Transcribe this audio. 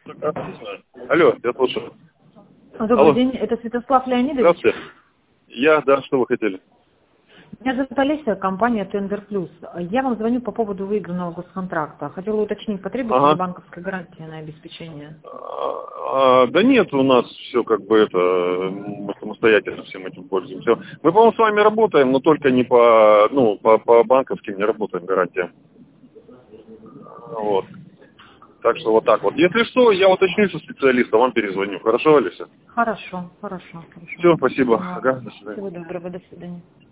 Алло, я слушаю. Добрый Алло. день, это Святослав Леонидович. Здравствуйте. Да, что вы хотели? Меня зовут Олеся, компания Tender Plus. Я вам звоню по поводу выигранного госконтракта. Хотела уточнить, потребуется ли банковская гарантия на обеспечение? Да нет, у нас все как бы мы самостоятельно всем этим пользуемся. Мы, по-моему, с вами работаем, но только не по банковским не работаем гарантиям. Вот. Так что вот так вот. Если что, я уточню со специалистом, вам перезвоню. Хорошо, Олеся? Хорошо. Все, спасибо. Ага, до свидания. Всего доброго, до свидания.